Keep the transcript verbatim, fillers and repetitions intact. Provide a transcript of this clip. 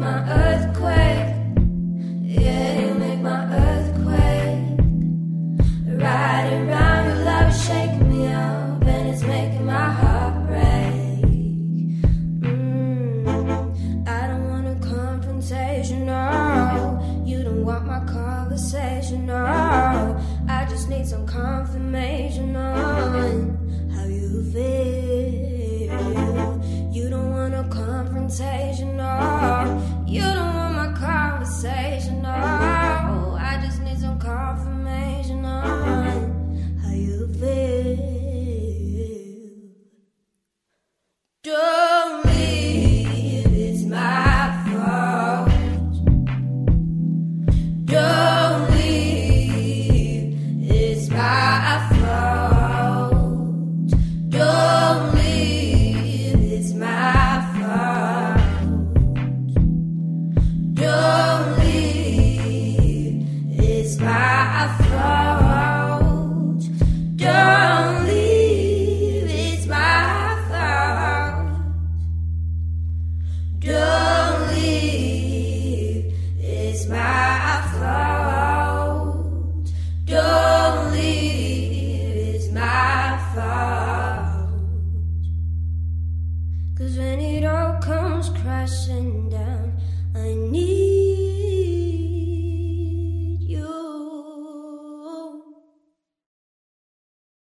my earthquake. Yeah, you make my earthquake. Riding round your love is shaking me up, and it's making my heart break. Mm, I don't want a confrontation, no. You don't want my conversation, no. I just need some confirmation on how you feel. You don't want a confrontation.